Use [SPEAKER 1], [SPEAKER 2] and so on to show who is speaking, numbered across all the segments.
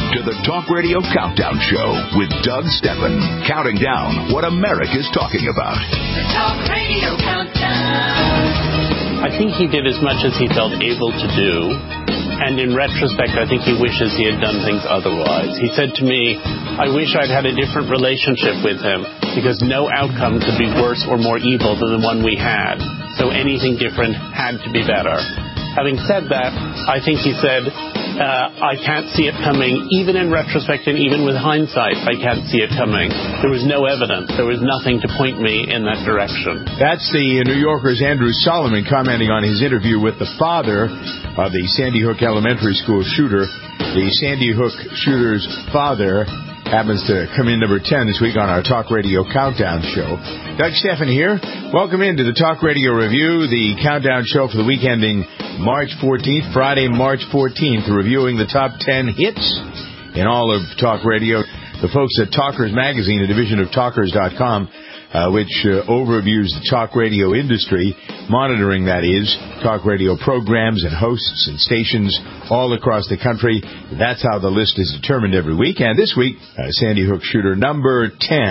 [SPEAKER 1] to the Talk Radio Countdown Show with Doug Steffen, counting down what America's talking about.
[SPEAKER 2] The Talk Radio Countdown.
[SPEAKER 3] I think he did as much as he felt able to do, and in retrospect, I think he wishes he had done things otherwise. He said to me, I wish I'd had a different relationship with him, because no outcome could be worse or more evil than the one we had, so anything different had to be better. Having said that, I think he said, I can't see it coming, even in retrospect and even with hindsight, I can't see it coming. There was no evidence. There was nothing to point me in that direction.
[SPEAKER 4] That's the New Yorker's Andrew Solomon commenting on his interview with the father of the Sandy Hook Elementary School shooter. The Sandy Hook shooter's father happens to come in number 10 this week on our Talk Radio Countdown Show. Doug Steffen here. Welcome into the Talk Radio Review, the countdown show for the week ending March 14th, Friday, March 14th, reviewing the top 10 hits in all of Talk Radio. The folks at Talkers Magazine, a division of Talkers.com, which overviews the talk radio industry, monitoring, that is, talk radio programs and hosts and stations all across the country. That's how the list is determined every week. And this week, Sandy Hook shooter number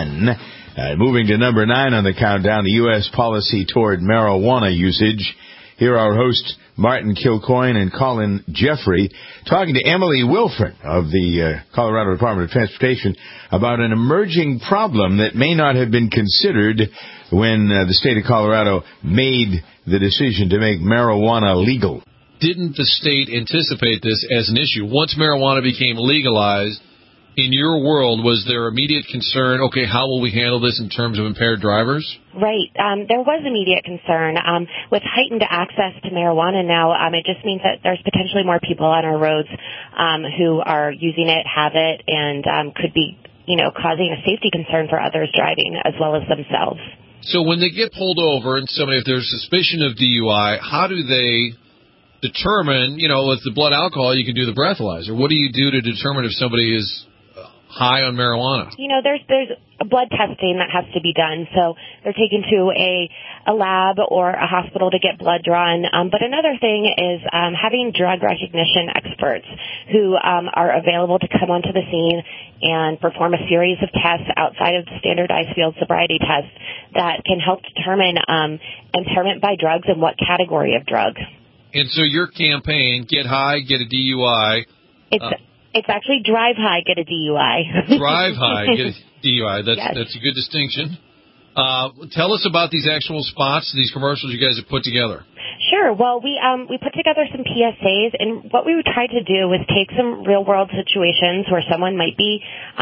[SPEAKER 4] 10. Moving to number 9 on the countdown, the U.S. policy toward marijuana usage. Here are our hosts, Martin Kilcoyne and Colin Jeffrey, talking to Emily Wilford of the Colorado Department of Transportation about an emerging problem that may not have been considered when the state of Colorado made the decision to make marijuana legal.
[SPEAKER 5] Didn't the state anticipate this as an issue? Once marijuana became legalized, in your world, was there immediate concern, okay, how will we handle this in terms of impaired drivers?
[SPEAKER 6] Right. There was immediate concern. With heightened access to marijuana now, it just means that there's potentially more people on our roads who are using it, have it, and could be, causing a safety concern for others driving as well as themselves.
[SPEAKER 5] So when they get pulled over and if there's suspicion of DUI, how do they determine, with the blood alcohol, you can do the breathalyzer. What do you do to determine if somebody is high on marijuana?
[SPEAKER 6] There's blood testing that has to be done. So they're taken to a lab or a hospital to get blood drawn. But another thing is having drug recognition experts who are available to come onto the scene and perform a series of tests outside of the standardized field sobriety test that can help determine impairment by drugs and what category of drug.
[SPEAKER 5] And so your campaign, Get High, Get a DUI.
[SPEAKER 6] It's actually Drive High, Get a DUI.
[SPEAKER 5] Drive High, Get a DUI.
[SPEAKER 6] Yes.
[SPEAKER 5] That's a good distinction. Tell us about these actual spots, these commercials you guys have put together.
[SPEAKER 6] Sure. Well, we put together some PSAs, and what we would try to do was take some real-world situations where someone might be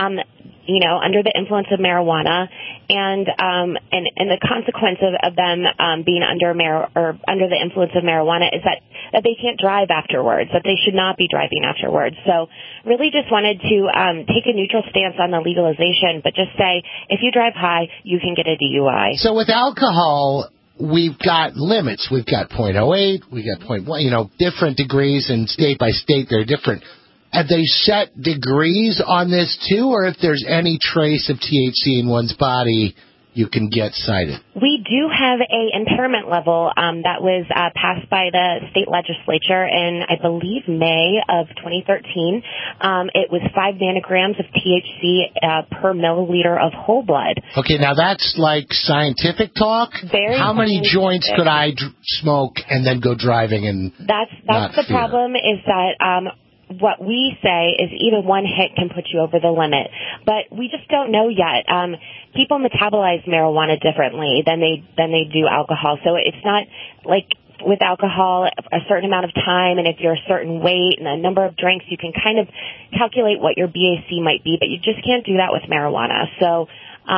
[SPEAKER 6] under the influence of marijuana, and the consequence of them being under the influence of marijuana is that they can't drive afterwards, that they should not be driving afterwards. So really just wanted to take a neutral stance on the legalization, but just say, if you drive high, you can get a DUI.
[SPEAKER 7] So with alcohol, we've got limits. We've got .08, we've got .1, different degrees, and state by state they're different. Have they set degrees on this, too, or if there's any trace of THC in one's body, you can get cited?
[SPEAKER 6] We do have a impairment level that was passed by the state legislature in, I believe, May of 2013. It was 5 nanograms of THC per milliliter of whole blood.
[SPEAKER 7] Okay, now that's like scientific talk?
[SPEAKER 6] Very
[SPEAKER 7] How many joints could I smoke and then go driving and
[SPEAKER 6] That's the
[SPEAKER 7] fear?
[SPEAKER 6] problem is that what we say is even one hit can put you over the limit. But we just don't know yet. People metabolize marijuana differently than they do alcohol. So it's not like with alcohol, a certain amount of time, and if you're a certain weight and a number of drinks, you can kind of calculate what your BAC might be, but you just can't do that with marijuana. So,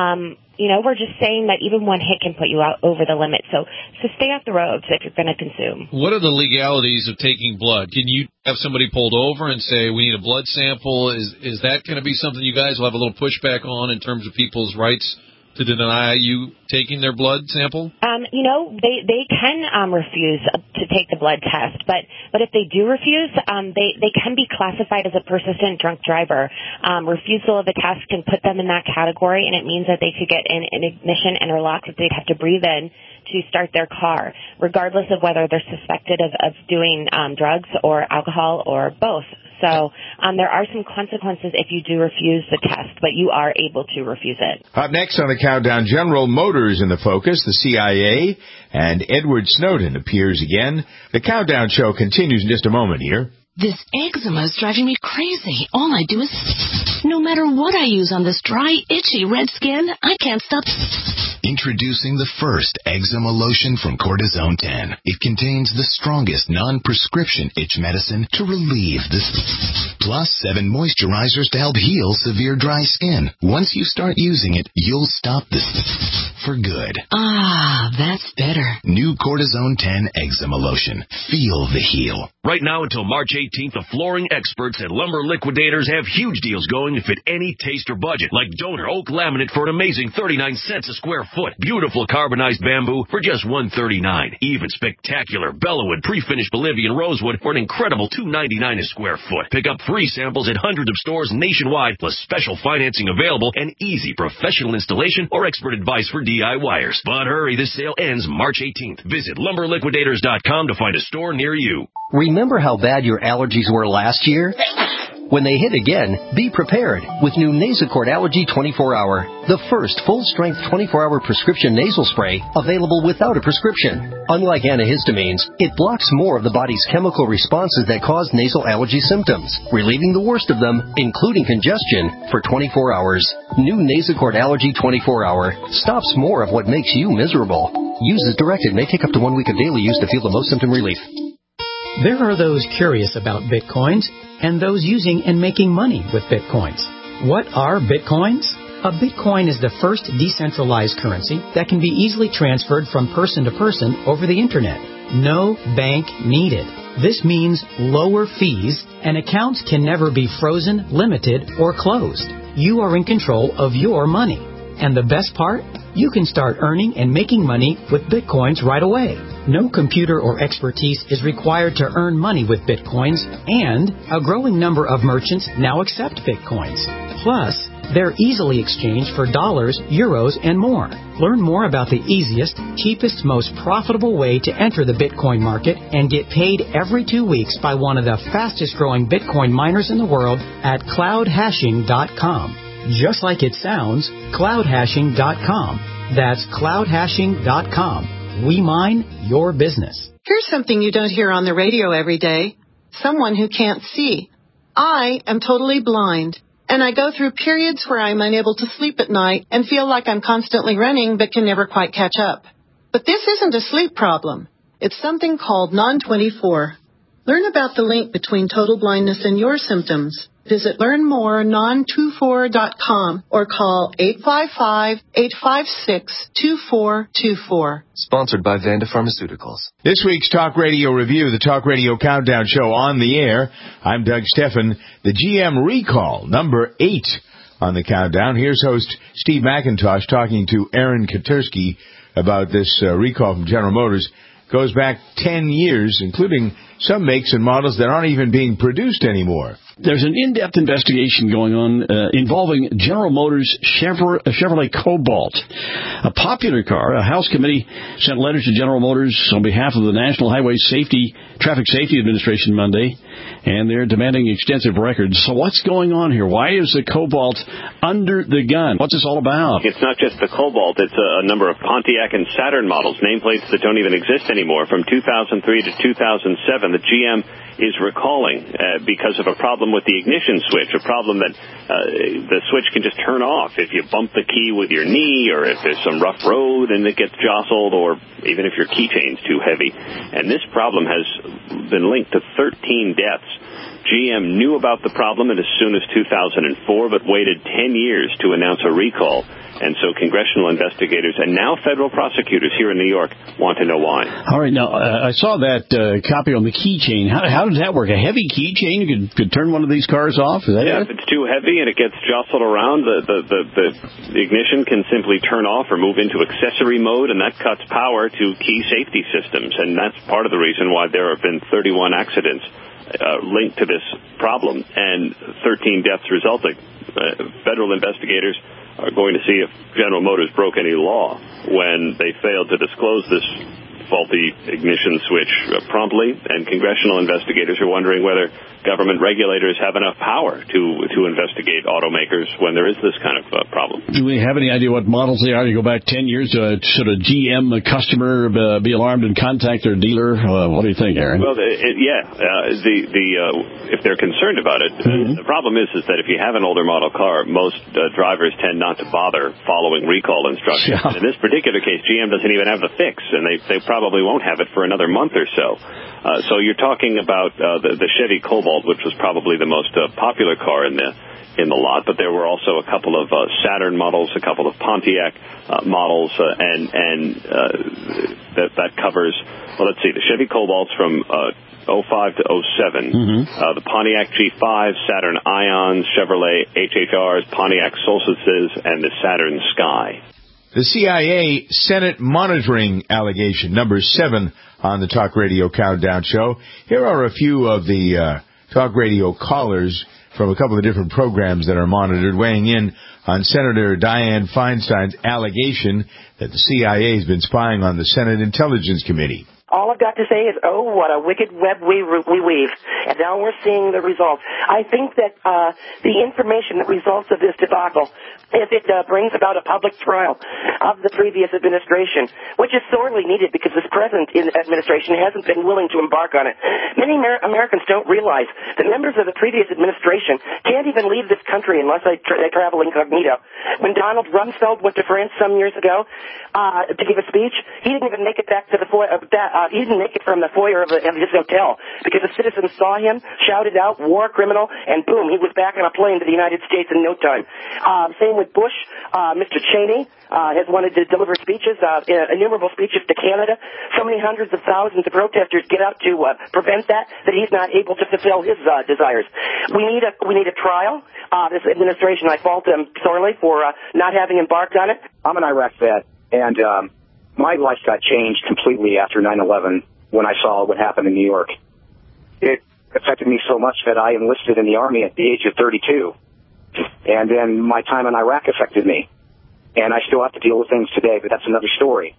[SPEAKER 6] we're just saying that even one hit can put you out over the limit. So stay off the roads if you're going to consume.
[SPEAKER 5] What are the legalities of taking blood? Can you have somebody pulled over and say, we need a blood sample? Is that going to be something you guys will have a little pushback on in terms of people's rights to deny you taking their blood sample?
[SPEAKER 6] They can refuse to take the blood test, but if they do refuse, they can be classified as a persistent drunk driver. Refusal of a test can put them in that category, and it means that they could get an ignition interlock that they'd have to breathe in to start their car, regardless of whether they're suspected of doing drugs or alcohol or both. So there are some consequences if you do refuse the test, but you are able to refuse it.
[SPEAKER 4] Up next on the countdown, General Motors in the focus, the CIA, and Edward Snowden appears again. The Countdown Show continues in just a moment here.
[SPEAKER 2] This eczema is driving me crazy. All I do is, no matter what I use on this dry, itchy, red skin, I can't stop.
[SPEAKER 8] Introducing the first eczema lotion from Cortisone 10. It contains the strongest non-prescription itch medicine to relieve this, plus 7 moisturizers to help heal severe dry skin. Once you start using it, you'll stop this for good.
[SPEAKER 2] Ah, that's better.
[SPEAKER 8] New Cortisone 10 eczema lotion. Feel the heal.
[SPEAKER 9] Right now until March 18th, the flooring experts at Lumber Liquidators have huge deals going to fit any taste or budget, like donor oak laminate for an amazing 39 cents a square foot. Beautiful carbonized bamboo for just $139. Even spectacular Bellawood pre-finished Bolivian rosewood for an incredible $299 a square foot. Pick up free samples at hundreds of stores nationwide, plus special financing available and easy professional installation or expert advice for DIYers. But hurry, this sale ends March 18th. Visit LumberLiquidators.com to find a store near you.
[SPEAKER 10] Remember how bad your allergies were last year? When they hit again, be prepared with new Nasacort Allergy 24-Hour, the first full-strength 24-hour prescription nasal spray available without a prescription. Unlike antihistamines, it blocks more of the body's chemical responses that cause nasal allergy symptoms, relieving the worst of them, including congestion, for 24 hours. New Nasacort Allergy 24-Hour stops more of what makes you miserable. Use as directed. May take up to 1 week of daily use to feel the most symptom relief.
[SPEAKER 11] There are those curious about Bitcoins and those using and making money with Bitcoins. What are Bitcoins? A Bitcoin is the first decentralized currency that can be easily transferred from person to person over the Internet. No bank needed. This means lower fees, and accounts can never be frozen, limited, or closed. You are in control of your money. And the best part? You can start earning and making money with Bitcoins right away. No computer or expertise is required to earn money with Bitcoins, and a growing number of merchants now accept Bitcoins. Plus, they're easily exchanged for dollars, euros, and more. Learn more about the easiest, cheapest, most profitable way to enter the Bitcoin market and get paid every 2 weeks by one of the fastest-growing Bitcoin miners in the world at cloudhashing.com. Just like it sounds, cloudhashing.com. That's cloudhashing.com. We mine your business.
[SPEAKER 12] Here's something you don't hear on the radio every day. Someone who can't see. I am totally blind, and I go through periods where I'm unable to sleep at night and feel like I'm constantly running but can never quite catch up. But this isn't a sleep problem. It's something called Non-24. Learn about the link between total blindness and your symptoms. Visit learnmorenon24.com or call 855-856-2424.
[SPEAKER 13] Sponsored by Vanda Pharmaceuticals.
[SPEAKER 4] This week's Talk Radio Review, the Talk Radio Countdown Show on the air. I'm Doug Steffen. The GM recall, number 8 on the countdown. Here's host Steve McIntosh talking to Aaron Katersky about this recall from General Motors. Goes back 10 years, including some makes and models that aren't even being produced anymore.
[SPEAKER 14] There's an in-depth investigation going on involving General Motors' Chevrolet Cobalt, a popular car. A House committee sent letters to General Motors on behalf of the National Highway Traffic Safety Administration Monday, and they're demanding extensive records. So what's going on here? Why is the Cobalt under the gun? What's this all about?
[SPEAKER 15] It's not just the Cobalt. It's a number of Pontiac and Saturn models, nameplates that don't even exist anymore. From 2003 to 2007, the GM is recalling because of a problem with the ignition switch, a problem that the switch can just turn off if you bump the key with your knee, or if there's some rough road and it gets jostled, or even if your keychain's too heavy. And this problem has been linked to 13 deaths. GM knew about the problem as soon as 2004, but waited 10 years to announce a recall. And so congressional investigators and now federal prosecutors here in New York want to know why.
[SPEAKER 14] All right. Now, I saw that copy on the keychain. How does that work? A heavy keychain? You could turn one of these cars off? Is that it?
[SPEAKER 15] If it's too heavy and it gets jostled around, the ignition can simply turn off or move into accessory mode, and that cuts power to key safety systems. And that's part of the reason why there have been 31 accidents linked to this problem and 13 deaths resulting. Federal investigators are going to see if General Motors broke any law when they failed to disclose this faulty ignition switch promptly, and congressional investigators are wondering whether government regulators have enough power to investigate automakers when there is this kind of problem.
[SPEAKER 14] Do we have any idea what models they are? You go back 10 years, should a GM customer be alarmed and contact their dealer? What do you think, Aaron?
[SPEAKER 15] Well, if they're concerned about it, the problem is that if you have an older model car, most drivers tend not to bother following recall instructions. Yeah. In this particular case, GM doesn't even have the fix, and they probably won't have it for another month or so. So you're talking about the Chevy Cobalt, which was probably the most popular car in the lot, but there were also a couple of Saturn models, a couple of Pontiac models, and that covers, well, let's see, the Chevy Cobalts from 05 to 07, the Pontiac G5, Saturn Ions, Chevrolet HHRs, Pontiac Solstices, and the Saturn Sky.
[SPEAKER 4] The CIA Senate monitoring allegation, number 7 on the Talk Radio Countdown Show. Here are a few of the Talk Radio callers from a couple of different programs that are monitored, weighing in on Senator Dianne Feinstein's allegation that the CIA has been spying on the Senate Intelligence Committee.
[SPEAKER 16] All I've got to say is, oh, what a wicked web we weave. And now we're seeing the results. I think that the information that results of this debacle, if it brings about a public trial of the previous administration, which is sorely needed because this present administration hasn't been willing to embark on it. Many Americans don't realize that members of the previous administration can't even leave this country unless they travel incognito. When Donald Rumsfeld went to France some years ago to give a speech, he didn't even make it back to the he didn't make it from the foyer of his hotel because the citizens saw him, shouted out, war criminal, and boom, he was back on a plane to the United States in no time. Same with Bush. Mr. Cheney has wanted to deliver speeches, innumerable speeches to Canada. So many hundreds of thousands of protesters get out to prevent that he's not able to fulfill his desires. We need a trial. This administration, I fault them sorely for not having embarked on it.
[SPEAKER 17] I'm an Iraq vet, and my life got changed completely after 9/11 when I saw what happened in New York. It affected me so much that I enlisted in the Army at the age of 32. And then my time in Iraq affected me. And I still have to deal with things today, but that's another story.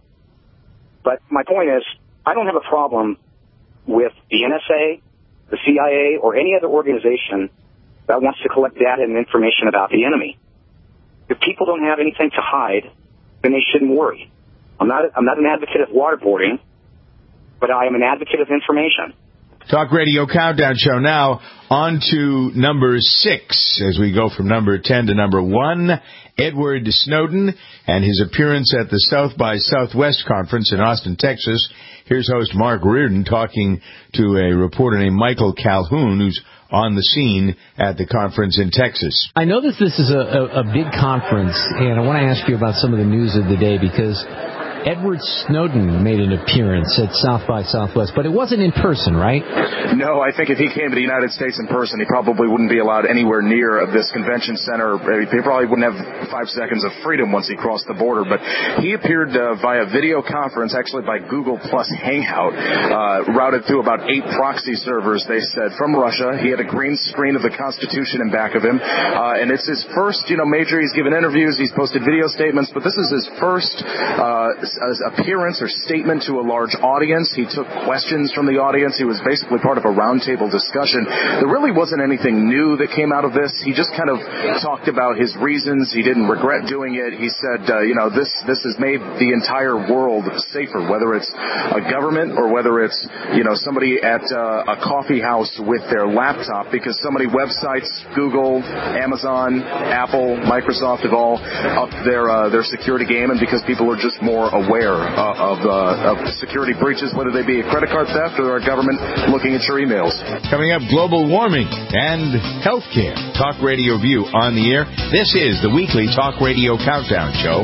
[SPEAKER 17] But my point is, I don't have a problem with the NSA, the CIA, or any other organization that wants to collect data and information about the enemy. If people don't have anything to hide, then they shouldn't worry. I'm not an advocate of waterboarding, but I am an advocate of information.
[SPEAKER 4] Talk Radio Countdown Show now on to number 6 as we go from number 10 to number 1. Edward Snowden and his appearance at the South by Southwest conference in Austin, Texas. Here's host Mark Reardon talking to a reporter named Michael Calhoun, who's on the scene at the conference in Texas.
[SPEAKER 18] I know that this is a big conference, and I want to ask you about some of the news of the day because Edward Snowden made an appearance at South by Southwest, but it wasn't in person, right?
[SPEAKER 19] No, I think if he came to the United States in person, he probably wouldn't be allowed anywhere near this convention center. He probably wouldn't have 5 seconds of freedom once he crossed the border, but he appeared via video conference, actually by Google Plus Hangout, routed through about 8 proxy servers, they said, from Russia. He had a green screen of the Constitution in back of him, and it's his first, major. He's given interviews, he's posted video statements, but this is his first appearance or statement to a large audience. He took questions from the audience. He was basically part of a roundtable discussion. There really wasn't anything new that came out of this. He just kind of talked about his reasons. He didn't regret doing it. He said, this has made the entire world safer, whether it's a government or whether it's, somebody at a coffee house with their laptop, because so many websites, Google, Amazon, Apple, Microsoft have all upped their security game, and because people are just more aware of security breaches, whether they be a credit card theft or a government looking at your emails.
[SPEAKER 4] Coming up, global warming and healthcare. Talk Radio View on the air. This is the weekly Talk Radio Countdown Show.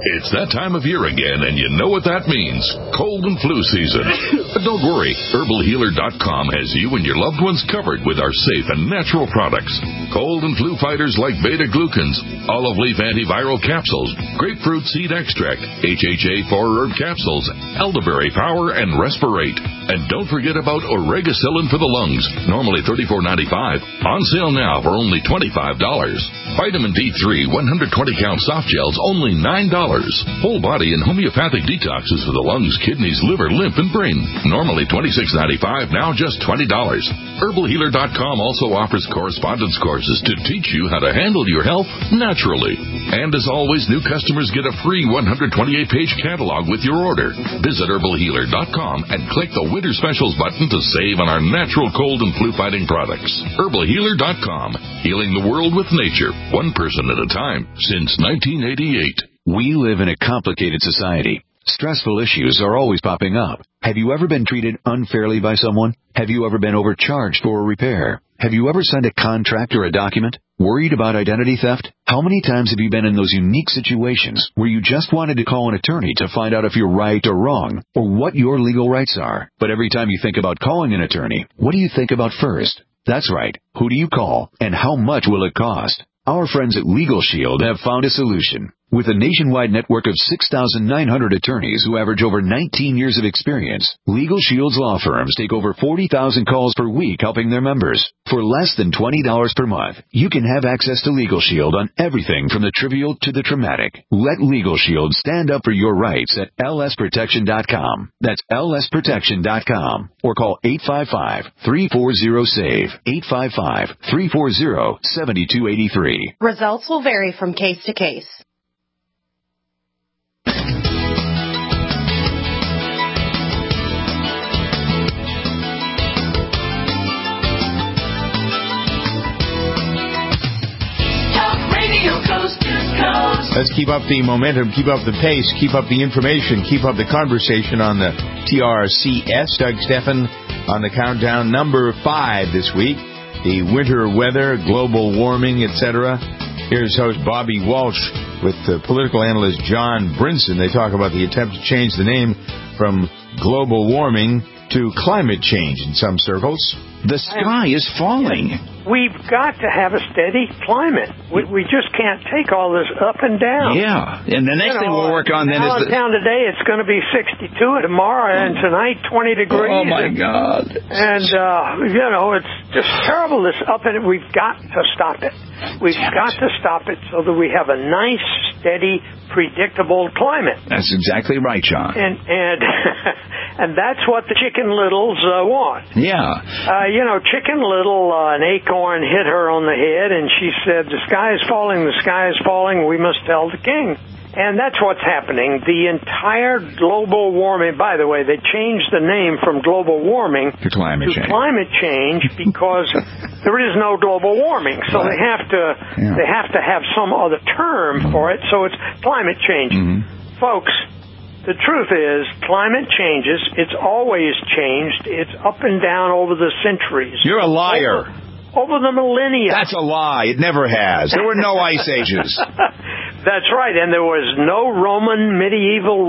[SPEAKER 20] It's that time of year again, and you know what that means. Cold and flu season. But don't worry. HerbalHealer.com has you and your loved ones covered with our safe and natural products. Cold and flu fighters like beta-glucans, olive leaf antiviral capsules, grapefruit seed extract, HHA 4-herb capsules, elderberry power, and Respirate. And don't forget about Oregacillin for the lungs, normally $34.95. On sale now for only $25. Vitamin D3 120-count soft gels, only $9. Whole body and homeopathic detoxes for the lungs, kidneys, liver, lymph, and brain. Normally $26.95, now just $20. HerbalHealer.com also offers correspondence courses to teach you how to handle your health naturally. And as always, new customers get a free 128-page catalog with your order. Visit HerbalHealer.com and click the Winter Specials button to save on our natural cold and flu-fighting products. HerbalHealer.com, healing the world with nature, one person at a time, since 1988.
[SPEAKER 21] We live in a complicated society. Stressful issues are always popping up. Have you ever been treated unfairly by someone? Have you ever been overcharged for a repair? Have you ever signed a contract or a document? Worried about identity theft? How many times have you been in those unique situations where you just wanted to call an attorney to find out if you're right or wrong, or what your legal rights are? But every time you think about calling an attorney, what do you think about first? That's right. Who do you call, and how much will it cost? Our friends at Legal Shield have found a solution. With a nationwide network of 6,900 attorneys who average over 19 years of experience, Legal Shield's law firms take over 40,000 calls per week helping their members. For less than $20 per month, you can have access to Legal Shield on everything from the trivial to the traumatic. Let Legal Shield stand up for your rights at lsprotection.com. That's lsprotection.com. Or call 855-340-SAVE, 855-340-7283.
[SPEAKER 22] Results will vary from case to case.
[SPEAKER 4] Let's keep up the momentum, keep up the pace, keep up the information, keep up the conversation on the TRCS. Doug Stephan on the countdown, number 5 this week. The winter weather, global warming, etc. Here's host Bobby Walsh with political analyst John Brinson. They talk about the attempt to change the name from global warming to climate change in some circles.
[SPEAKER 23] The sky is falling. We've got to have a steady climate. We just can't take all this up and down.
[SPEAKER 14] Yeah, and the next thing we'll work on then is
[SPEAKER 23] down today it's going to be 62, and tomorrow and tonight 20 degrees.
[SPEAKER 14] Oh my God!
[SPEAKER 23] And it's just terrible. This up and we've got to stop it. We've got to stop it so that we have a nice, steady, predictable climate.
[SPEAKER 14] That's exactly right, John.
[SPEAKER 23] And and that's what the Chicken Littles want.
[SPEAKER 14] Yeah.
[SPEAKER 23] Chicken Little, an acorn hit her on the head, and she said, "The sky is falling, the sky is falling, we must tell the king." And that's what's happening. The entire global warming, by the way, they changed the name from global warming
[SPEAKER 14] to climate
[SPEAKER 23] change because there is no global warming. So they have to have some other term for it. So it's climate change. Mm-hmm. Folks, the truth is climate changes. It's always changed. It's up and down over the centuries.
[SPEAKER 14] You're a liar.
[SPEAKER 23] Over the millennia.
[SPEAKER 14] That's a lie. It never has. There were no ice ages.
[SPEAKER 23] That's right, and there was no Roman medieval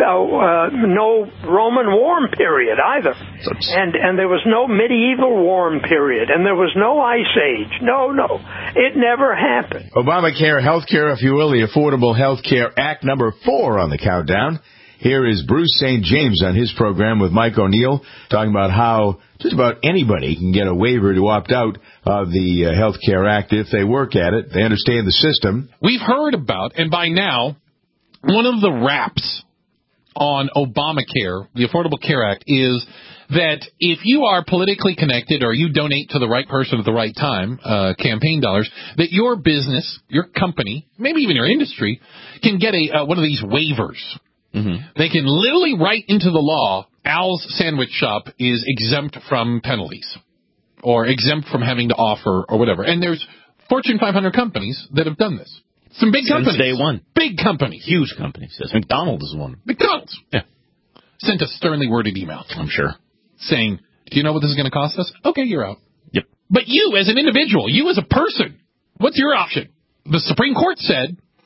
[SPEAKER 23] no Roman warm period either, and there was no medieval warm period, and there was no ice age. No, it never happened.
[SPEAKER 4] Obamacare, healthcare, if you will, the Affordable Health Care Act, number 4 on the countdown. Here is Bruce St. James on his program with Mike O'Neill, talking about how just about anybody can get a waiver to opt out of the Health Care Act if they work at it. They understand the system.
[SPEAKER 24] We've heard about, and by now, one of the raps on Obamacare, the Affordable Care Act, is that if you are politically connected or you donate to the right person at the right time, campaign dollars, that your business, your company, maybe even your industry, can get one of these waivers. Mm-hmm. They can literally write into the law, Al's Sandwich Shop is exempt from penalties or exempt from having to offer or whatever. And there's Fortune 500 companies that have done this. Some big companies.
[SPEAKER 25] Since day one.
[SPEAKER 24] Big companies.
[SPEAKER 25] Huge companies. Yes. McDonald's is one.
[SPEAKER 24] McDonald's. Yeah. Sent a sternly worded email.
[SPEAKER 25] I'm sure.
[SPEAKER 24] Saying, do you know what this is going to cost us? Okay, you're out.
[SPEAKER 25] Yep.
[SPEAKER 24] But you as an individual, you as a person, what's your option? The Supreme Court said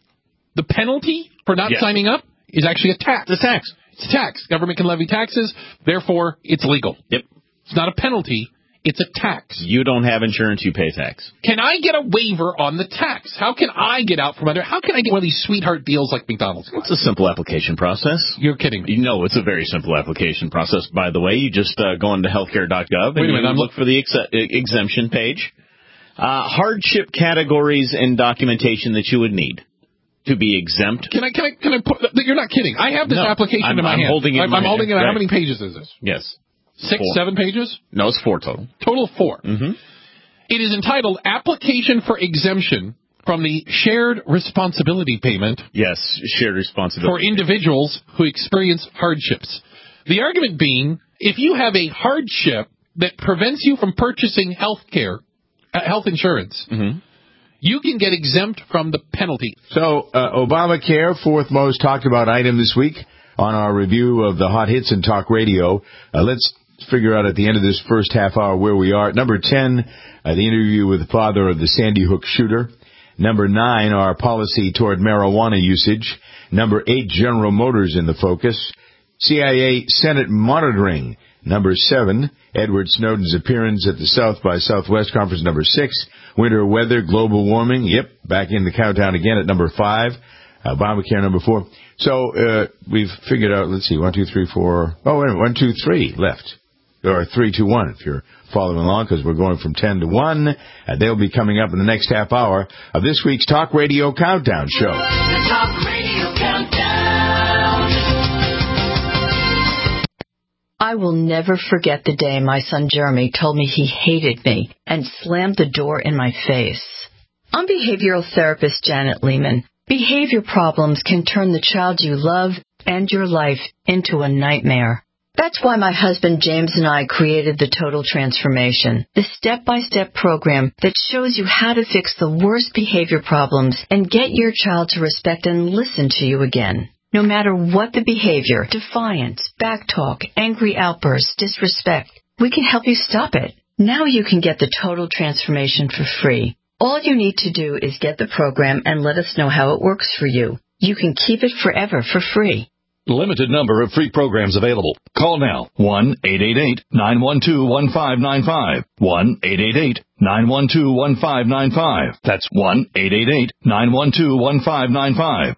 [SPEAKER 24] The penalty for not signing up is actually a tax.
[SPEAKER 25] It's a tax.
[SPEAKER 24] It's a tax. Government can levy taxes, therefore it's legal.
[SPEAKER 25] Yep.
[SPEAKER 24] It's not a penalty. It's a tax.
[SPEAKER 25] You don't have insurance, you pay tax.
[SPEAKER 24] Can I get a waiver on the tax? How can I get out from under? How can I get one of these sweetheart deals like McDonald's?
[SPEAKER 25] It's a simple application process.
[SPEAKER 24] You're kidding me.
[SPEAKER 25] No, it's a very simple application process. By the way, you just go into healthcare.gov and you look for the exemption page. Hardship categories and documentation that you would need to be exempt.
[SPEAKER 24] Can I put? You're not kidding. I have this application in my hand. I'm holding it. Right. How many pages is this?
[SPEAKER 25] Yes.
[SPEAKER 24] 6, 7 pages?
[SPEAKER 25] No, it's 4 total.
[SPEAKER 24] Total of 4. Mm-hmm. It is entitled Application for Exemption from the Shared Responsibility Payment.
[SPEAKER 25] Yes, shared responsibility.
[SPEAKER 24] For individuals who experience hardships. The argument being, if you have a hardship that prevents you from purchasing health insurance, you can get exempt from the penalty.
[SPEAKER 4] So, Obamacare, fourth most talked about item this week on our review of the hot hits in talk radio. Let's figure out at the end of this first half hour where we are. Number 10, the interview with the father of the Sandy Hook shooter. Number 9, our policy toward marijuana usage. Number 8, General Motors in the focus. CIA Senate monitoring. Number 7, Edward Snowden's appearance at the South by Southwest Conference. Number 6, winter weather, global warming. Yep, back in the countdown again at number 5. Obamacare, number 4. So, we've figured out, let's see, 1, 2, 3, 4. Oh, wait a minute, 1, 2, 3 left. Or 3, 2, 1 if you're following along, because we're going from 10 to 1. They'll be coming up in the next half hour of this week's Talk Radio Countdown Show.
[SPEAKER 1] The Talk Radio Countdown.
[SPEAKER 3] I will never forget the day my son Jeremy told me he hated me and slammed the door in my face. I'm behavioral therapist Janet Lehman. Behavior problems can turn the child you love and your life into a nightmare. That's why my husband James and I created the Total Transformation, the step-by-step program that shows you how to fix the worst behavior problems and get your child to respect and listen to you again. No matter what the behavior, defiance, backtalk, angry outbursts, disrespect, we can help you stop it. Now you can get the Total Transformation for free. All you need to do is get the program and let us know how it works for you. You can keep it forever for free.
[SPEAKER 5] Limited number of free programs available. Call now. 1-888-912-1595. 1-888-912-1595. That's 1-888-912-1595.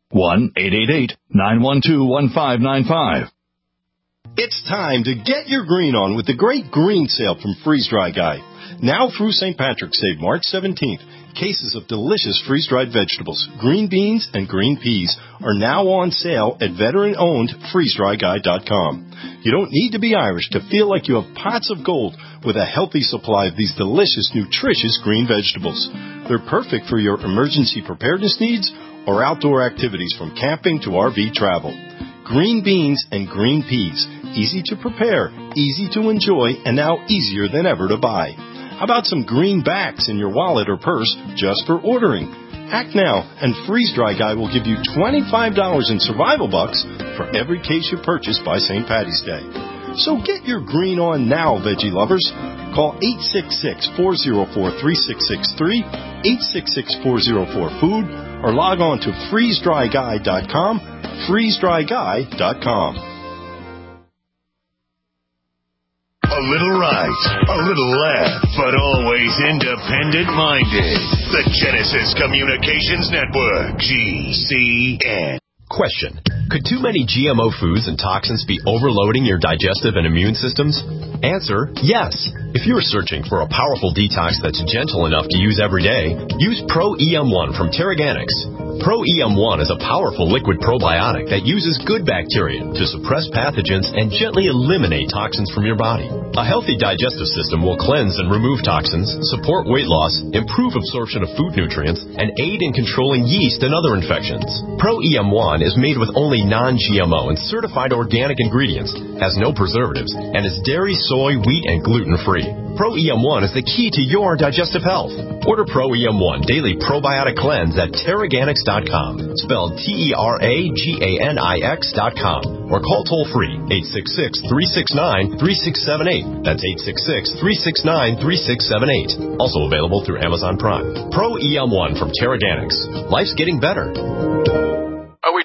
[SPEAKER 5] 1-888-912-1595.
[SPEAKER 6] It's time to get your green on with the great green sale from Freeze Dry Guy. Now through St. Patrick's Day, March 17th, cases of delicious freeze-dried vegetables, green beans, and green peas are now on sale at veteran-owned freezedryguy.com. You don't need to be Irish to feel like you have pots of gold with a healthy supply of these delicious, nutritious green vegetables. They're perfect for your emergency preparedness needs or outdoor activities from camping to RV travel. Green beans and green peas, easy to prepare, easy to enjoy, and now easier than ever to buy. How about some greenbacks in your wallet or purse just for ordering? Act now, and Freeze Dry Guy will give you $25 in survival bucks for every case you purchase by St. Paddy's Day. So get your green on now, veggie lovers. Call 866-404-3663, 866-404-FOOD, or log on to freezedryguy.com, freezedryguy.com.
[SPEAKER 7] A little right, a little left, but always independent-minded. The Genesis Communications Network, GCN.
[SPEAKER 26] Question. Could too many GMO foods and toxins be overloading your digestive and immune systems? Answer, yes. If you're searching for a powerful detox that's gentle enough to use every day, use Pro-EM1 from Terraganics. Pro-EM1 is a powerful liquid probiotic that uses good bacteria to suppress pathogens and gently eliminate toxins from your body. A healthy digestive system will cleanse and remove toxins, support weight loss, improve absorption of food nutrients, and aid in controlling yeast and other infections. Pro-EM1 is made with only non-GMO and certified organic ingredients, has no preservatives, and is dairy, soy, wheat, and gluten-free. Pro-EM1 is the key to your digestive health. Order Pro-EM1 Daily Probiotic Cleanse at Terraganics.com, spelled Terraganix.com, or call toll-free 866-369-3678. That's 866-369-3678. Also available through Amazon Prime. Pro-EM1 from Terraganics. Life's getting better.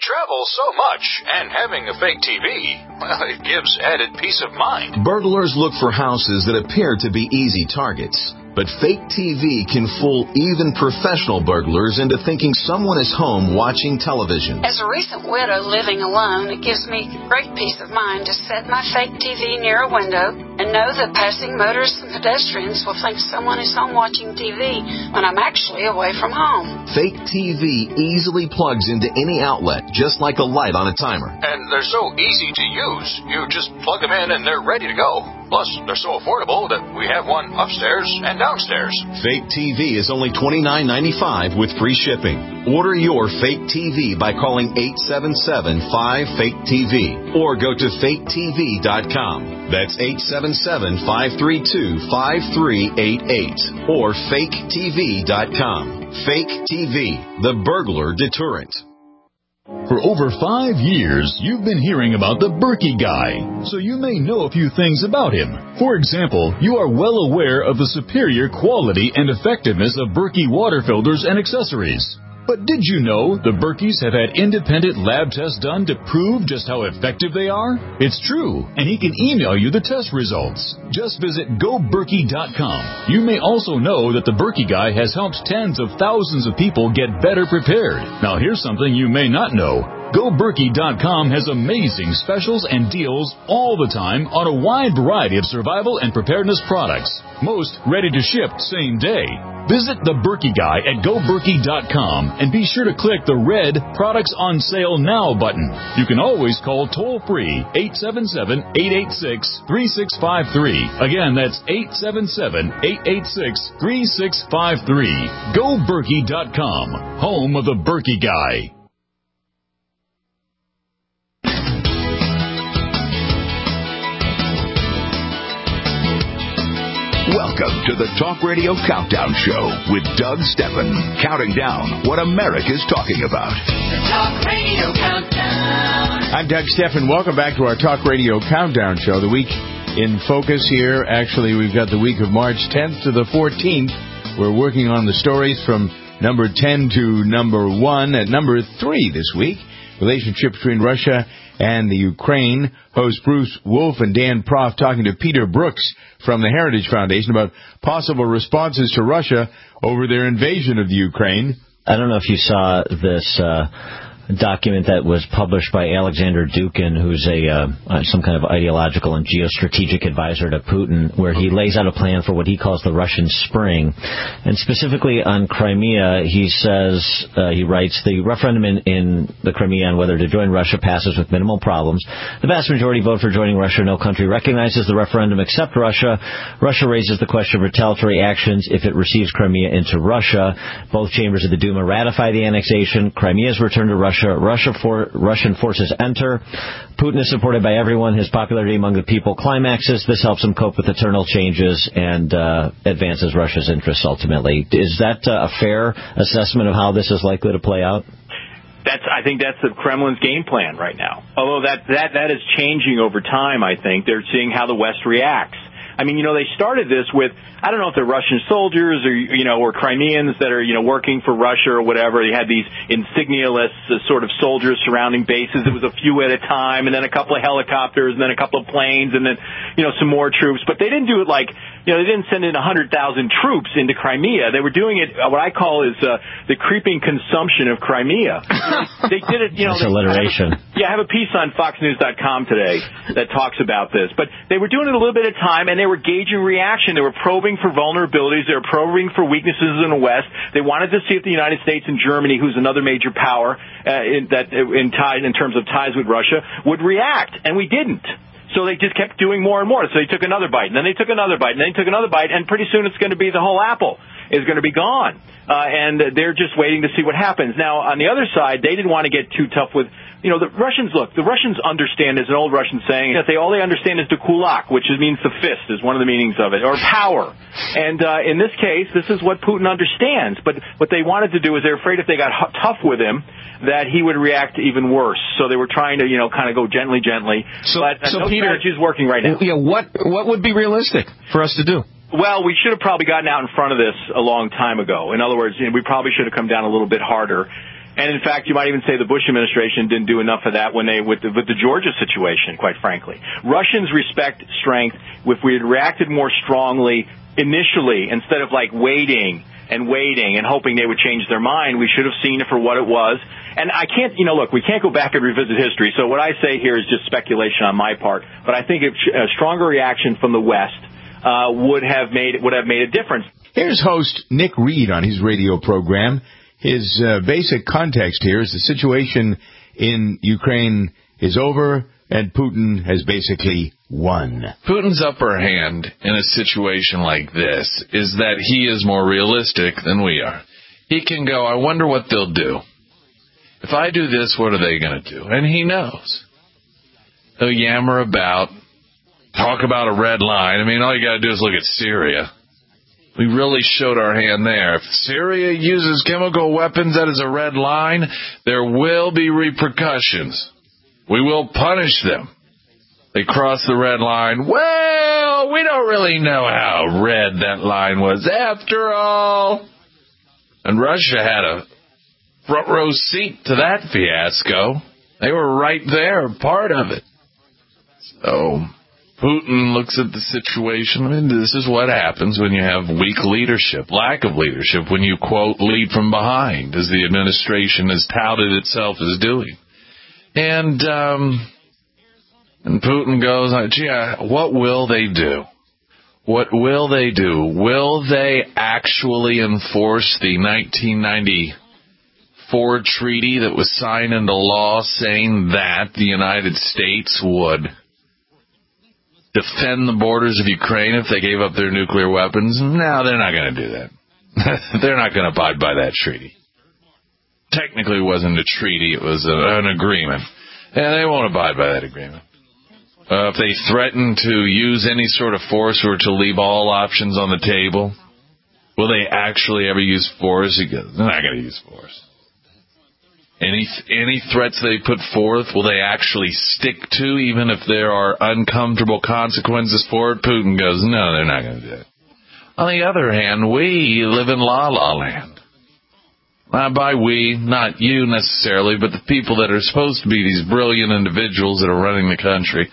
[SPEAKER 21] travel so much, and having a fake TV, well, it gives added peace of mind.
[SPEAKER 2] Burglars look for houses that appear to be easy targets. But fake TV can fool even professional burglars into thinking someone is home watching television.
[SPEAKER 8] As a recent widow living alone, it gives me great peace of mind to set my fake TV near a window and know that passing motorists and pedestrians will think someone is home watching TV when I'm actually away from home.
[SPEAKER 2] Fake TV easily plugs into any outlet, just like a light on a timer.
[SPEAKER 21] And they're so easy to use. You just plug them in and they're ready to go. Plus, they're so affordable that we have one upstairs and downstairs.
[SPEAKER 2] Fake TV is only $29.95 with free shipping. Order your fake TV by calling 877-5FAKE-TV or go to faketv.com. That's 877-532-5388 or faketv.com. Fake TV, the burglar deterrent.
[SPEAKER 9] For over 5 years, you've been hearing about the Berkey Guy, so you may know a few things about him. For example, you are well aware of the superior quality and effectiveness of Berkey water filters and accessories. But did you know the Berkeys have had independent lab tests done to prove just how effective they are? It's true, and he can email you the test results. Just visit GoBerkey.com. You may also know that the Berkey Guy has helped tens of thousands of people get better prepared. Now here's something you may not know. GoBerkey.com has amazing specials and deals all the time on a wide variety of survival and preparedness products. Most ready to ship same day. Visit the Berkey Guy at GoBerkey.com and be sure to click the red Products on Sale Now button. You can always call toll-free 877-886-3653. Again, that's 877-886-3653. GoBerkey.com, home of the Berkey Guy.
[SPEAKER 7] Welcome to the Talk Radio Countdown Show with Doug Steffen, counting down what America's talking about.
[SPEAKER 1] The Talk Radio Countdown.
[SPEAKER 4] I'm Doug Steffen. Welcome back to our Talk Radio Countdown Show. The week in focus here, actually, we've got the week of March 10th to the 14th. We're working on the stories from number 10 to number 1. At number 3 this week, relationship between Russia and the Ukraine. Host Bruce Wolf and Dan Proft talking to Peter Brooks from the Heritage Foundation about possible responses to Russia over their invasion of the Ukraine.
[SPEAKER 10] I don't know if you saw this document that was published by Alexander Dukin, who's some kind of ideological and geostrategic advisor to Putin, where he lays out a plan for what he calls the Russian Spring. And specifically on Crimea, he says, he writes, the referendum in the Crimea on whether to join Russia passes with minimal problems. The vast majority vote for joining Russia. No country recognizes the referendum except Russia. Russia raises the question of retaliatory actions if it receives Crimea into Russia. Both chambers of the Duma ratify the annexation. Crimea is returned to Russia. Russian forces enter. Putin is supported by everyone. His popularity among the people climaxes. This helps him cope with eternal changes and advances Russia's interests ultimately. Is that a fair assessment of how this is likely to play out?
[SPEAKER 11] I think that's the Kremlin's game plan right now. Although that is changing over time, I think. They're seeing how the West reacts. I mean, they started this with, I don't know if they're Russian soldiers or Crimeans that are, working for Russia or whatever. They had these insignia-less sort of soldiers surrounding bases. It was a few at a time, and then a couple of helicopters, and then a couple of planes, and then, some more troops. But they didn't do it like, they didn't send in 100,000 troops into Crimea. They were doing it, what I call is the creeping consumption of Crimea. They did it,
[SPEAKER 10] That's alliteration.
[SPEAKER 11] I have a piece on FoxNews.com today that talks about this. But they were doing it a little bit at a time, and they were gauging reaction. They were probing for vulnerabilities. They were probing for weaknesses in the West. They wanted to see if the United States and Germany, who's another major power in terms of ties with Russia, would react. And we didn't. So they just kept doing more and more. So they took another bite, and then they took another bite, and then they took another bite, and pretty soon it's going to be the whole apple is going to be gone. And they're just waiting to see what happens. Now, on the other side, they didn't want to get too tough with, the Russians, the Russians understand, there's an old Russian saying, that all they understand is the kulak, which means the fist, is one of the meanings of it, or power. And in this case, this is what Putin understands. But what they wanted to do is they're afraid if they got tough with him, that he would react even worse. So they were trying to, kind of go gently.
[SPEAKER 12] So
[SPEAKER 11] Peter, strategy is working right now.
[SPEAKER 12] Yeah, what would be realistic for us to do?
[SPEAKER 11] Well, we should have probably gotten out in front of this a long time ago. In other words, we probably should have come down a little bit harder. And in fact, you might even say the Bush administration didn't do enough of that when with the Georgia situation, quite frankly. Russians respect strength. If we had reacted more strongly initially, instead of like waiting and hoping they would change their mind, we should have seen it for what it was. And I can't, look, we can't go back and revisit history. So what I say here is just speculation on my part. But I think a stronger reaction from the West would have made a difference.
[SPEAKER 4] Here's host Nick Reed on his radio program. His basic context here is the situation in Ukraine is over and Putin has basically won.
[SPEAKER 13] Putin's upper hand in a situation like this is that he is more realistic than we are. He can go, I wonder what they'll do. If I do this, what are they going to do? And he knows. They'll yammer about, talk about a red line. I mean, all you got to do is look at Syria. We really showed our hand there. If Syria uses chemical weapons, that is a red line. There will be repercussions. We will punish them. They cross the red line. Well, we don't really know how red that line was after all. And Russia had a front row seat to that fiasco. They were right there, part of it. So Putin looks at the situation. I mean, this is what happens when you have weak leadership, lack of leadership, when you, quote, lead from behind, as the administration has touted itself as doing. And Putin goes, gee, what will they do? What will they do? Will they actually enforce the 1994 treaty that was signed into law saying that the United States would defend the borders of Ukraine if they gave up their nuclear weapons? No, they're not going to do that. They're not going to abide by that treaty. Technically, it wasn't a treaty. It was an agreement. And they won't abide by that agreement. If they threaten to use any sort of force or to leave all options on the table, will they actually ever use force? They're not going to use force. Any threats they put forth, will they actually stick to, even if there are uncomfortable consequences for it? Putin goes, no, they're not going to do it. On the other hand, we live in la-la land. By we, not you necessarily, but the people that are supposed to be these brilliant individuals that are running the country.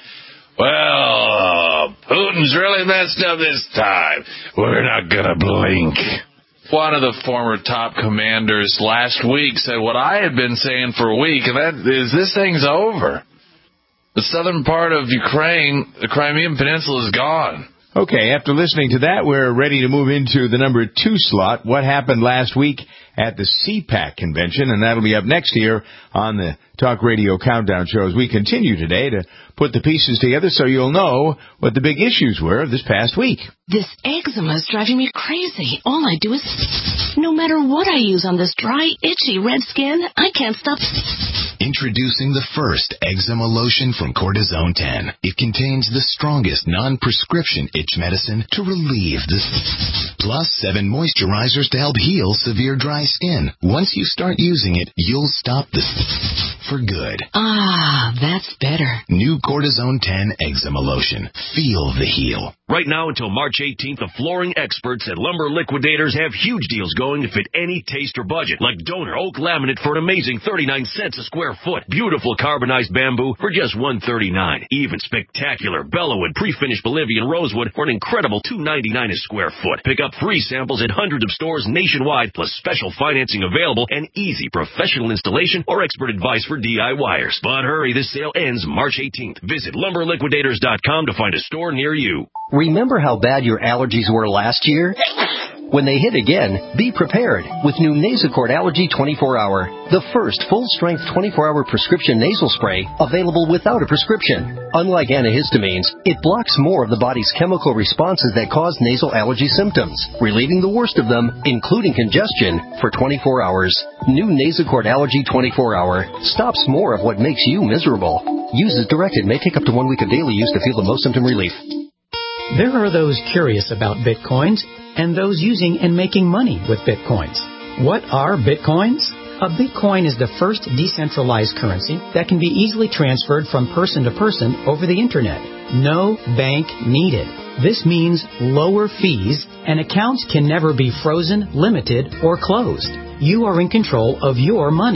[SPEAKER 13] Well, Putin's really messed up this time. We're not going to blink. One of the former top commanders last week said what I had been saying for a week, and that is this thing's over. The southern part of Ukraine, the Crimean Peninsula, is gone.
[SPEAKER 4] Okay, after listening to that, we're ready to move into the number 2 slot. What happened last week at the CPAC convention, and that'll be up next here on the Talk Radio Countdown Show as we continue today to put the pieces together so you'll know what the big issues were this past week.
[SPEAKER 15] This eczema is driving me crazy. All I do is, no matter what I use on this dry, itchy red skin, I can't stop.
[SPEAKER 16] Introducing the first eczema lotion from Cortisone 10. It contains the strongest non-prescription itch medicine to relieve the plus 7 moisturizers to help heal severe dry skin. Once you start using it, you'll stop the for good.
[SPEAKER 15] Ah, that's better.
[SPEAKER 16] New Cortisone 10 eczema lotion. Feel the heal.
[SPEAKER 17] Right now until March 18th, the flooring experts at Lumber Liquidators have huge deals going to fit any taste or budget, like donor oak laminate for an amazing 39 cents a square foot. Beautiful carbonized bamboo for just $139. Even spectacular Bellawood pre-finished Bolivian rosewood for an incredible $2.99 a square foot. Pick up free samples at hundreds of stores nationwide, plus special financing available and easy professional installation or expert advice for DIYers. But hurry, this sale ends March 18th. Visit LumberLiquidators.com to find a store near you.
[SPEAKER 18] Remember how bad your allergies were last year? When they hit again, be prepared with new Nasacort Allergy 24-Hour, the first full-strength 24-hour prescription nasal spray available without a prescription. Unlike antihistamines, it blocks more of the body's chemical responses that cause nasal allergy symptoms, relieving the worst of them, including congestion, for 24 hours. New Nasacort Allergy 24-Hour stops more of what makes you miserable. Use as directed. May take up to 1 week of daily use to feel the most symptom relief.
[SPEAKER 19] There are those curious about Bitcoins and those using and making money with Bitcoins. What are Bitcoins? A Bitcoin is the first decentralized currency that can be easily transferred from person to person over the Internet. No bank needed. This means lower fees, and accounts can never be frozen, limited, or closed. You are in control of your money.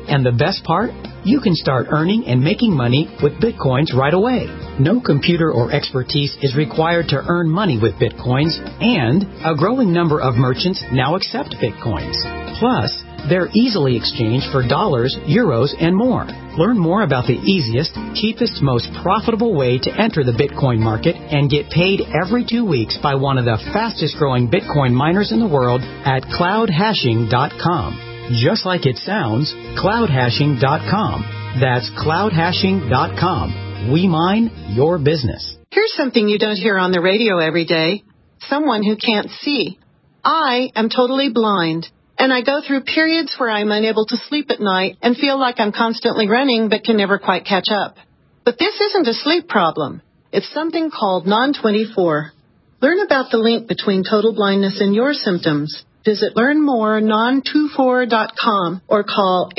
[SPEAKER 19] And the best part? You can start earning and making money with Bitcoins right away. No computer or expertise is required to earn money with Bitcoins, and a growing number of merchants now accept Bitcoins. Plus, they're easily exchanged for dollars, euros, and more. Learn more about the easiest, cheapest, most profitable way to enter the Bitcoin market and get paid every 2 weeks by one of the fastest growing Bitcoin miners in the world at cloudhashing.com. Just like it sounds, cloudhashing.com. That's cloudhashing.com. We mine your business.
[SPEAKER 14] Here's something you don't hear on the radio every day. Someone who can't see. I am totally blind, and I go through periods where I'm unable to sleep at night and feel like I'm constantly running but can never quite catch up. But this isn't a sleep problem. It's something called Non-24. Learn about the link between total blindness and your symptoms. Visit learnmorenon24.com or call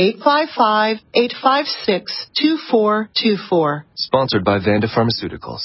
[SPEAKER 14] 855-856-2424.
[SPEAKER 20] Sponsored by Vanda Pharmaceuticals.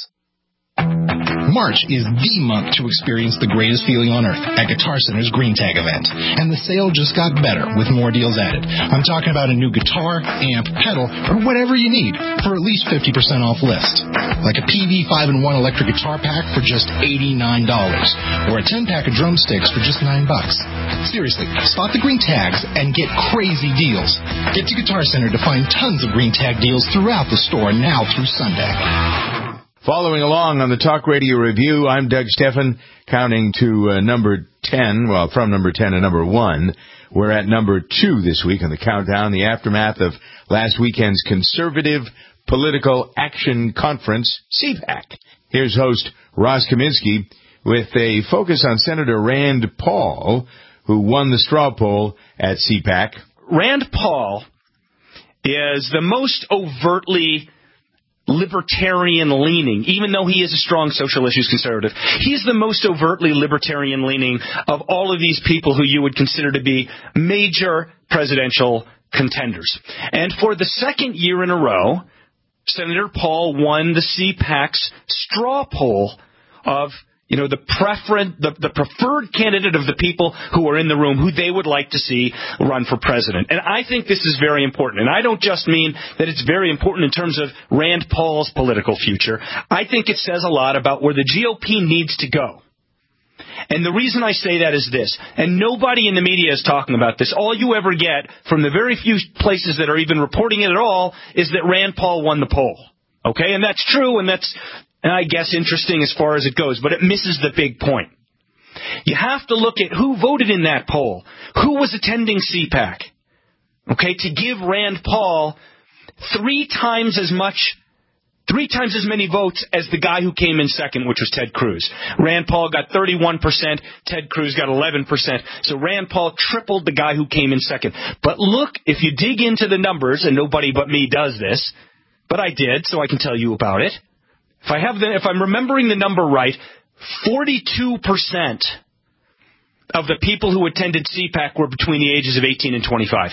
[SPEAKER 22] March is the month to experience the greatest feeling on earth at Guitar Center's Green Tag event. And the sale just got better with more deals added. I'm talking about a new guitar, amp, pedal, or whatever you need for at least 50% off list. Like a PV 5-in-1 electric guitar pack for just $89. Or a 10-pack of drumsticks for just $9. Seriously, spot the Green Tags and get crazy deals. Get to Guitar Center to find tons of Green Tag deals throughout the store now through Sunday.
[SPEAKER 4] Following along on the Talk Radio Review, I'm Doug Steffen, counting to number 10, well, from number 10 to number 1. We're at number 2 this week on the countdown, the aftermath of last weekend's Conservative Political Action Conference, CPAC. Here's host Ross Kaminsky with a focus on Senator Rand Paul, who won the straw poll at CPAC.
[SPEAKER 23] Rand Paul is the most overtly libertarian-leaning, even though he is a strong social issues conservative. He's the most overtly libertarian-leaning of all of these people who you would consider to be major presidential contenders. And for the second year in a row, Senator Paul won the CPAC's straw poll of the preferred candidate of the people who are in the room, who they would like to see run for president. And I think this is very important. And I don't just mean that it's very important in terms of Rand Paul's political future. I think it says a lot about where the GOP needs to go. And the reason I say that is this, and nobody in the media is talking about this. All you ever get from the very few places that are even reporting it at all is that Rand Paul won the poll. Okay? And that's true, and that's, I guess, interesting as far as it goes, but it misses the big point. You have to look at who voted in that poll, who was attending CPAC, okay, to give Rand Paul three times as many votes as the guy who came in second, which was Ted Cruz. Rand Paul got 31%, Ted Cruz got 11%, so Rand Paul tripled the guy who came in second. But look, if you dig into the numbers, and nobody but me does this, but I did, so I can tell you about it. If I'm remembering the number right, 42% of the people who attended CPAC were between the ages of 18 and 25.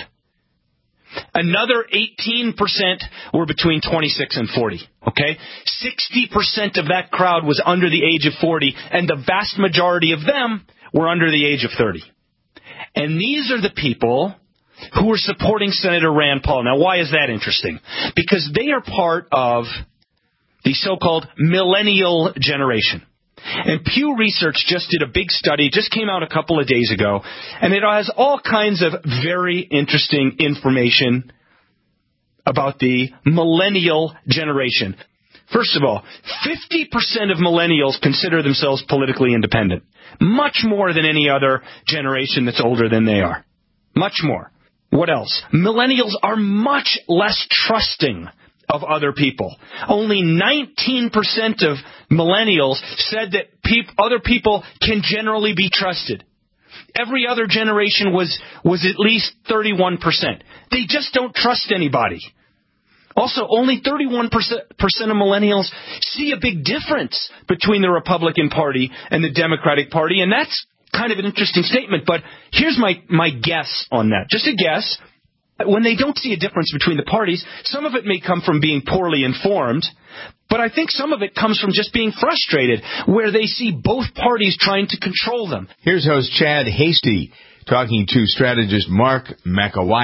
[SPEAKER 23] Another 18% were between 26 and 40. Okay? 60% of that crowd was under the age of 40, and the vast majority of them were under the age of 30. And these are the people who are supporting Senator Rand Paul. Now, why is that interesting? Because they are part of the so-called millennial generation. And Pew Research just did a big study, just came out a couple of days ago, and it has all kinds of very interesting information about the millennial generation. First of all, 50% of millennials consider themselves politically independent. Much more than any other generation that's older than they are. Much more. What else? Millennials are much less trusting of other people. Only 19% of millennials said that other people can generally be trusted. Every other generation was at least 31%. They just don't trust anybody. Also, only 31% of millennials see a big difference between the Republican Party and the Democratic Party, and that's kind of an interesting statement, but here's my guess on that. Just a guess. When they don't see a difference between the parties, some of it may come from being poorly informed, but I think some of it comes from just being frustrated, where they see both parties trying to control them.
[SPEAKER 4] Here's host Chad Hasty talking to strategist Mark Makowiak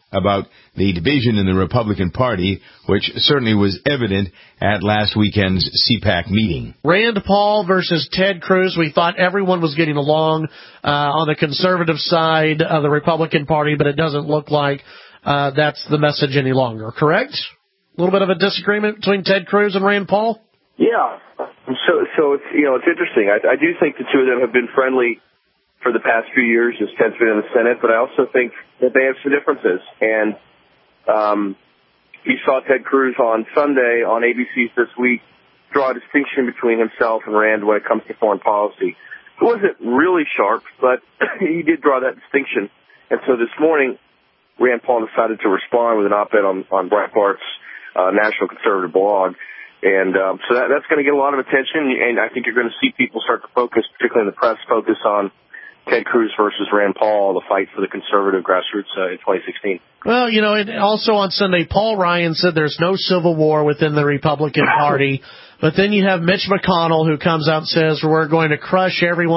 [SPEAKER 4] about the division in the Republican Party, which certainly was evident at last weekend's CPAC meeting.
[SPEAKER 3] Rand Paul versus Ted Cruz. We thought everyone was getting along on the conservative side of the Republican Party, but it doesn't look like that's the message any longer, correct? A little bit of a disagreement between Ted Cruz and Rand Paul?
[SPEAKER 5] Yeah. So it's, it's interesting. I do think the two of them have been friendly for the past few years as Ted's been in the Senate, but I also think that they have some differences. And you saw Ted Cruz on Sunday on ABC This Week draw a distinction between himself and Rand when it comes to foreign policy. It wasn't really sharp, but he did draw that distinction. And so this morning, Rand Paul decided to respond with an op-ed on Breitbart's National Conservative blog. And so that's going to get a lot of attention, and I think you're going to see people start to focus, particularly in the press, focus on Ted Cruz versus Rand Paul, the fight for the conservative grassroots in 2016.
[SPEAKER 3] Well, also on Sunday, Paul Ryan said there's no civil war within the Republican Party. But then you have Mitch McConnell who comes out and says we're going to crush every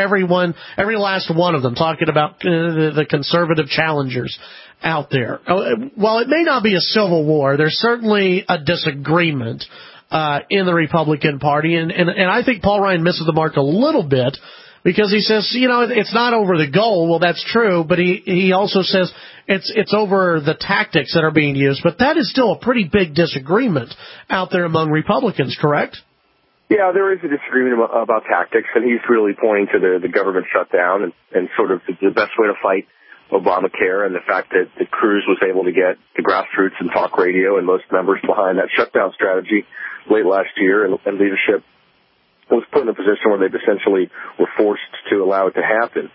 [SPEAKER 3] last one of them, talking about the conservative challengers out there. While it may not be a civil war, there's certainly a disagreement in the Republican Party. And I think Paul Ryan misses the mark a little bit because he says, it's not over the goal. Well, that's true. But he also says it's over the tactics that are being used. But that is still a pretty big disagreement out there among Republicans, correct?
[SPEAKER 5] Yeah, there is a disagreement about tactics, and he's really pointing to the government shutdown and sort of the best way to fight Obamacare and the fact that Cruz was able to get the grassroots and talk radio and most members behind that shutdown strategy late last year, and leadership was put in a position where they essentially were forced to allow it to happen.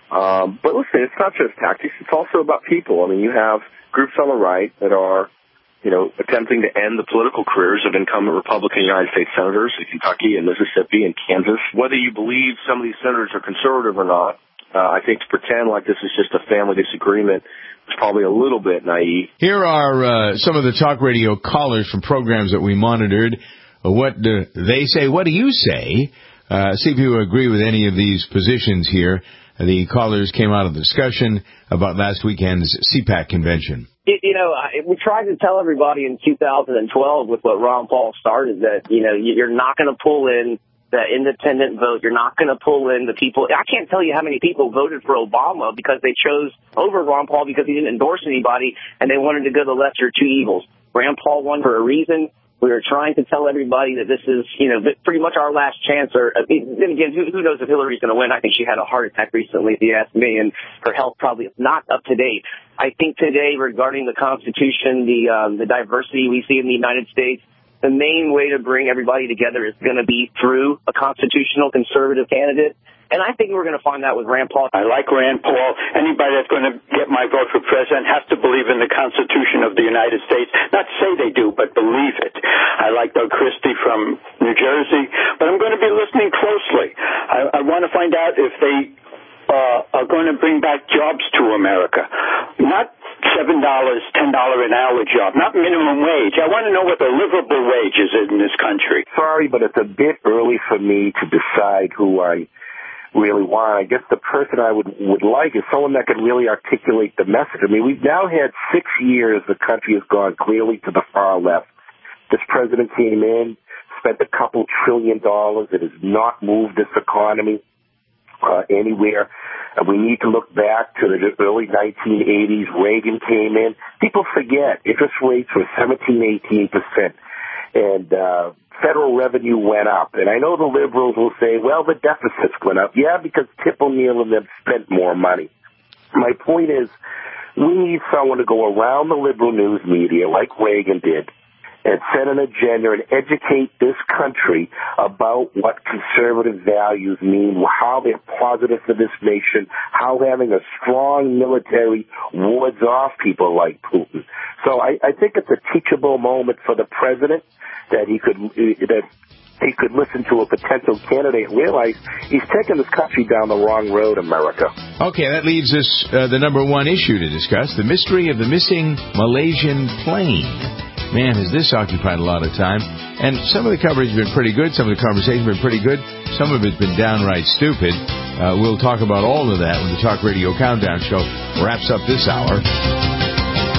[SPEAKER 5] But listen, it's not just tactics, it's also about people. I mean, you have groups on the right that are, attempting to end the political careers of incumbent Republican United States senators in Kentucky and Mississippi and Kansas. Whether you believe some of these senators are conservative or not, I think to pretend like this is just a family disagreement is probably a little bit naive.
[SPEAKER 4] Here are some of the talk radio callers from programs that we monitored. What do they say? What do you say? See if you agree with any of these positions here. The callers came out of the discussion about last weekend's CPAC convention.
[SPEAKER 6] We tried to tell everybody in 2012 with what Ron Paul started that, you're not going to pull in the independent vote. You're not going to pull in the people. I can't tell you how many people voted for Obama because they chose over Ron Paul because he didn't endorse anybody and they wanted to go the lesser of two evils. Rand Paul won for a reason. We were trying to tell everybody that this is, pretty much our last chance. Or then again, who knows if Hillary's going to win? I think she had a heart attack recently, if you ask me, and her health probably is not up to date. I think today, regarding the Constitution, the diversity we see in the United States, the main way to bring everybody together is going to be through a constitutional conservative candidate. And I think we're going to find that with Rand Paul.
[SPEAKER 24] I like Rand Paul. Anybody that's going to get my vote for president has to believe in the Constitution of the United States. Not say they do, but believe it. I like Doug Christie from New Jersey, but I'm going to be listening closely. I want to find out if they are going to bring back jobs to America. Not $7, $10 an hour job, not minimum wage. I want to know what the livable wage is in this country.
[SPEAKER 5] Sorry, but it's a bit early for me to decide who I really want. I guess the person I would like is someone that can really articulate the message. I mean, we've now had 6 years the country has gone clearly to the far left. This president came in, spent a couple $2 trillion. It has not moved this economy anywhere. We need to look back to the early 1980s. Reagan came in. People forget interest rates were 17-18%. And federal revenue went up. And I know the liberals will say, well, the deficits went up. Yeah, because Tip O'Neill and them spent more money. My point is, we need someone to go around the liberal news media like Reagan did and set an agenda and educate this country about what conservative values mean, how they're positive for this nation, how having a strong military wards off people like Putin. So I think it's a teachable moment for the president that he could listen to a potential candidate and realize he's taking this country down the wrong road, America.
[SPEAKER 4] Okay, that leaves us the number one issue to discuss, the mystery of the missing Malaysian plane. Man, has this occupied a lot of time. And some of the coverage has been pretty good. Some of the conversation has been pretty good. Some of it's been downright stupid. We'll talk about all of that when the Talk Radio Countdown Show wraps up this hour.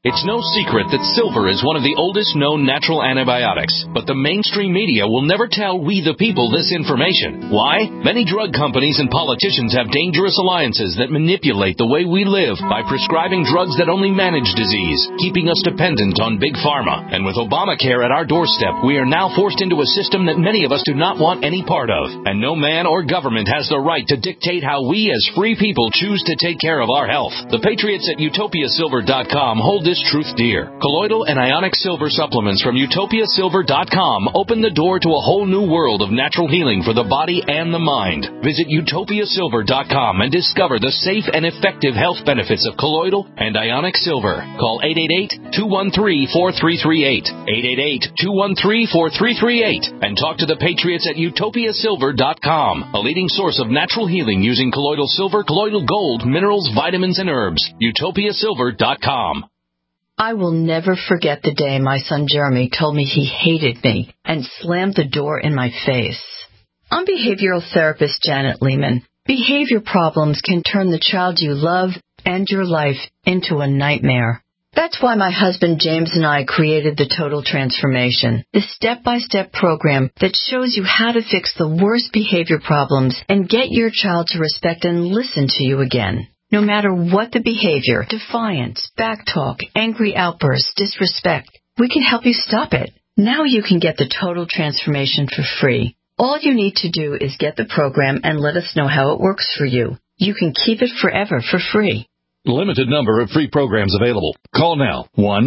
[SPEAKER 2] It's no secret that silver is one of the oldest known natural antibiotics, but the mainstream media will never tell we the people this information. Why? Many drug companies and politicians have dangerous alliances that manipulate the way we live by prescribing drugs that only manage disease, keeping us dependent on big pharma. And with Obamacare at our doorstep, we are now forced into a system that many of us do not want any part of. And no man or government has the right to dictate how we as free people choose to take care of our health. The patriots at utopiasilver.com hold this truth dear. Colloidal and ionic silver supplements from utopiasilver.com open the door to a whole new world of natural healing for the body and the mind. Visit utopiasilver.com and discover the safe and effective health benefits of colloidal and ionic silver. Call 888-213-4338, 888-213-4338, and talk to the patriots at utopiasilver.com, a leading source of natural healing using colloidal silver, colloidal gold, minerals, vitamins, and herbs. utopiasilver.com.
[SPEAKER 8] I will never forget the day my son Jeremy told me he hated me and slammed the door in my face. I'm behavioral therapist Janet Lehman. Behavior problems can turn the child you love and your life into a nightmare. That's why my husband James and I created the Total Transformation, the step-by-step program that shows you how to fix the worst behavior problems and get your child to respect and listen to you again. No matter what the behavior, defiance, backtalk, angry outbursts, disrespect, we can help you stop it. Now you can get the Total Transformation for free. All you need to do is get the program and let us know how it works for you. You can keep it forever for free.
[SPEAKER 9] Limited number of free programs available. Call now.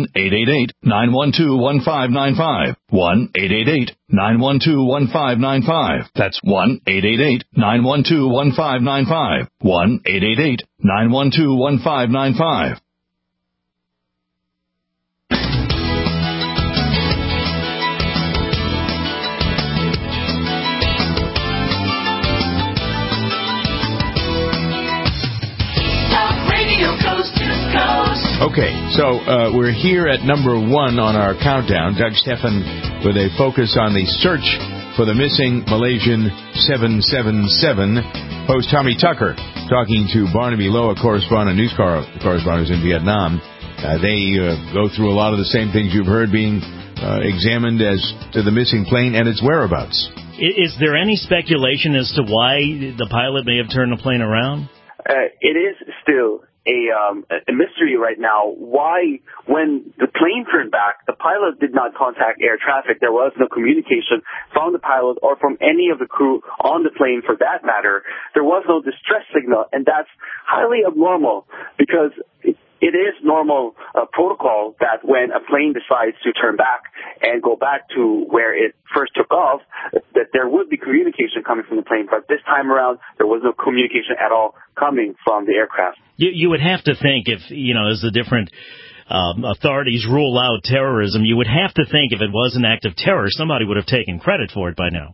[SPEAKER 9] 1-888-912-1595. 1-888-912-1595. That's 1-888-912-1595. 1-888-912-1595.
[SPEAKER 4] Okay, so we're here at number 1 on our countdown. Doug Stephan with a focus on the search for the missing Malaysian 777. Host Tommy Tucker talking to Barnaby Lowe, a correspondent, news correspondent in Vietnam. They go through a lot of the same things you've heard being examined as to the missing plane and its whereabouts.
[SPEAKER 21] Is there any speculation as to why the pilot may have turned the plane around?
[SPEAKER 6] It is still a mystery right now. Why, when the plane turned back, the pilot did not contact air traffic. There was no communication from the pilot or from any of the crew on the plane for that matter. There was no distress signal, and that's highly abnormal because it is normal protocol that when a plane decides to turn back and go back to where it first took off, that there would be communication coming from the plane. But this time around, there was no communication at all coming from the aircraft.
[SPEAKER 21] You would have to think if, as the different authorities rule out terrorism, you would have to think if it was an act of terror, somebody would have taken credit for it by now.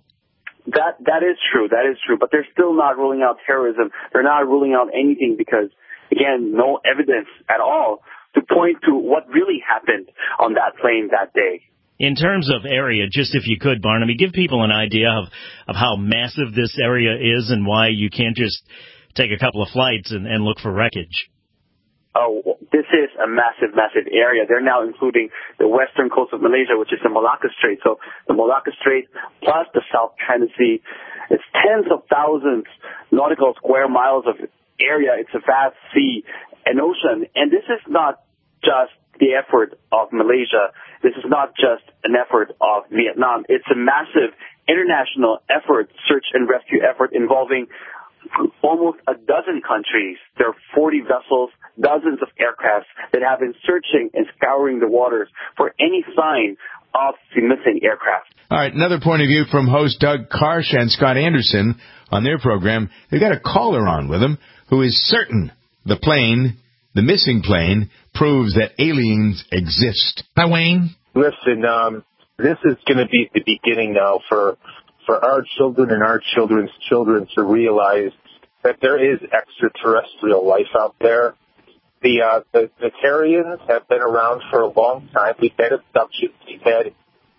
[SPEAKER 6] That is true. That is true. But they're still not ruling out terrorism. They're not ruling out anything because, again, no evidence at all to point to what really happened on that plane that day.
[SPEAKER 21] In terms of area, just if you could, Barnaby, give people an idea of how massive this area is and why you can't just take a couple of flights and look for wreckage.
[SPEAKER 6] Oh, this is a massive, massive area. They're now including the western coast of Malaysia, which is the Malacca Strait. So the Malacca Strait plus the South China Sea. It's tens of thousands nautical square miles of area. It's a vast sea and ocean. And this is not just the effort of Malaysia. This is not just an effort of Vietnam. It's a massive international effort, search and rescue effort involving almost a dozen countries. There are 40 vessels, dozens of aircrafts that have been searching and scouring the waters for any sign of the missing aircraft.
[SPEAKER 4] All right, another point of view from host Doug Karsh and Scott Anderson on their program. They've got a caller on with them who is certain the missing plane, proves that aliens exist.
[SPEAKER 22] Hi, Wayne.
[SPEAKER 25] Listen, this is going to be the beginning now for our children and our children's children to realize that there is extraterrestrial life out there. The Terrians have been around for a long time. We've had abductions. We've had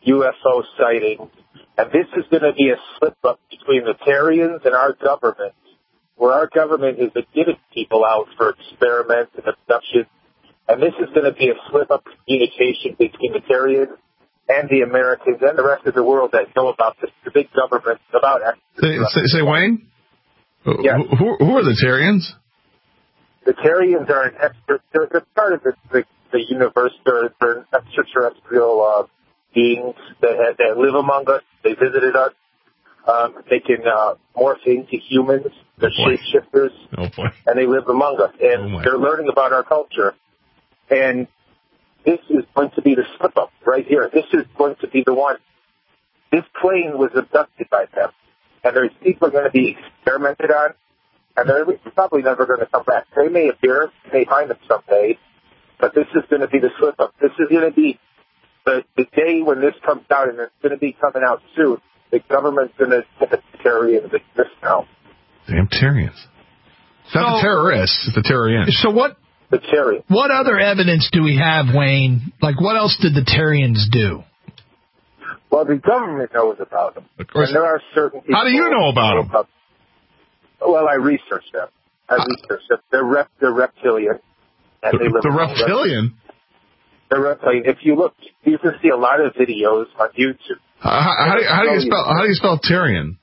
[SPEAKER 25] UFO sightings. And this is going to be a slip-up between the Terrians and our government, where our government is getting people out for experiments and abductions, And this is going to be a slip-up communication between the Tyrians and the Americans and the rest of the world that know about this, the big government, about
[SPEAKER 1] Say, Wayne?
[SPEAKER 25] Yeah.
[SPEAKER 1] Who are the Tyrians?
[SPEAKER 25] The Tyrians are an they're part of the universe. They're extraterrestrial beings that live among us. They visited us. They can morph into humans. They're shapeshifters.
[SPEAKER 1] Oh, boy.
[SPEAKER 25] And they live among us. And they're learning about our culture. And this is going to be the slip-up right here. This is going to be the one. This plane was abducted by them. And there's people are going to be experimented on. And they're probably never going to come back. They may appear. They may find them someday. But this is going to be the slip-up. This is going to be the day when this comes out, and it's going to be coming out soon. The government's going to get the Tyrians exist now.
[SPEAKER 1] Damn Tyrians. It's not the terrorists, it's the Tyrians.
[SPEAKER 7] So what?
[SPEAKER 25] The Tyrians.
[SPEAKER 7] What other evidence do we have, Wayne? Like, what else did the Tyrians do?
[SPEAKER 25] Well, the government knows about them.
[SPEAKER 1] Of course.
[SPEAKER 25] And there are certain people.
[SPEAKER 1] How do you know about them?
[SPEAKER 25] Well, I researched them. They're reptilian. And they live
[SPEAKER 1] the reptilian?
[SPEAKER 25] They're reptilian. If you look, you can see a lot of videos on YouTube.
[SPEAKER 1] How do you spell Tyrian?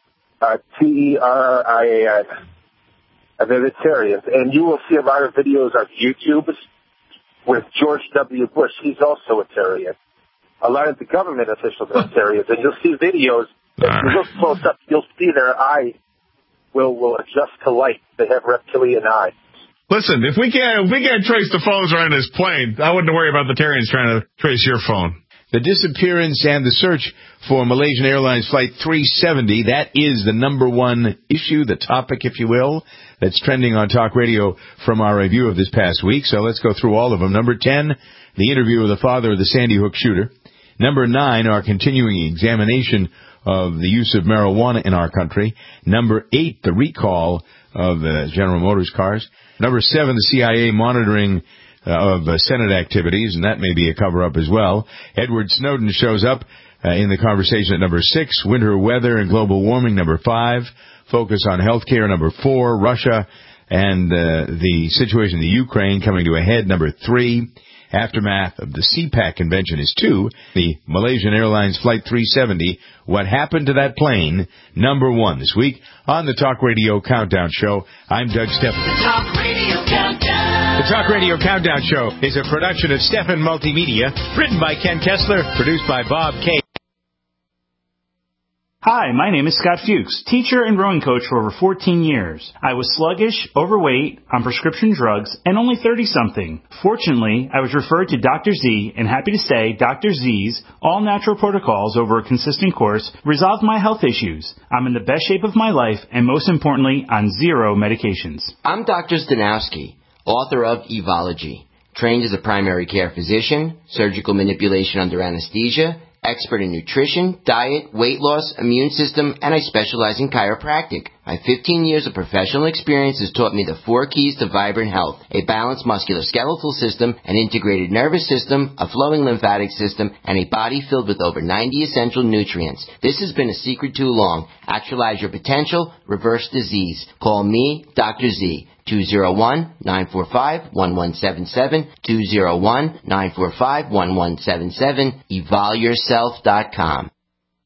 [SPEAKER 25] Terrian. And they're the Tyrians. And you will see a lot of videos on YouTube with George W. Bush. He's also a Tyrian. A lot of the government officials are Tyrians. And you'll see videos. If you look close up, you'll see their eyes will adjust to light. They have reptilian eyes.
[SPEAKER 1] Listen, if we can't trace the phones around this plane, I wouldn't worry about the Tyrians trying to trace your phone.
[SPEAKER 4] The disappearance and the search for Malaysian Airlines Flight 370, that is the number one issue, the topic, if you will, that's trending on Talk Radio from our review of this past week. So let's go through all of them. Number 10, the interview with the father of the Sandy Hook shooter. Number 9, our continuing examination of the use of marijuana in our country. Number 8, the recall of General Motors cars. Number 7, the CIA monitoring of Senate activities, and that may be a cover-up as well. Edward Snowden shows up in the conversation at number 6. Winter weather and global warming, number 5. Focus on healthcare, number 4. Russia and the situation in the Ukraine coming to a head, number 3. Aftermath of the CPAC convention is 2. The Malaysian Airlines Flight 370, what happened to that plane, number 1 this week on the Talk Radio Countdown Show. I'm Doug Stephan.
[SPEAKER 10] Talk Radio Countdown.
[SPEAKER 4] The Talk Radio Countdown Show is a production of Stephan Multimedia, written by Ken Kessler, produced by Bob K.
[SPEAKER 11] Hi, my name is Scott Fuchs, teacher and rowing coach for over 14 years. I was sluggish, overweight, on prescription drugs, and only 30-something. Fortunately, I was referred to Dr. Z, and happy to say Dr. Z's all-natural protocols over a consistent course resolved my health issues. I'm in the best shape of my life, and most importantly, on 0 medications.
[SPEAKER 12] I'm Dr. Stanowski, author of Evology, trained as a primary care physician, surgical manipulation under anesthesia, expert in nutrition, diet, weight loss, immune system, and I specialize in chiropractic. My 15 years of professional experience has taught me the 4 keys to vibrant health: a balanced musculoskeletal system, an integrated nervous system, a flowing lymphatic system, and a body filled with over 90 essential nutrients. This has been a secret too long. Actualize your potential, reverse disease. Call me, Dr. Z. 201-945-1177, 201-945-1177, evolyourself.com.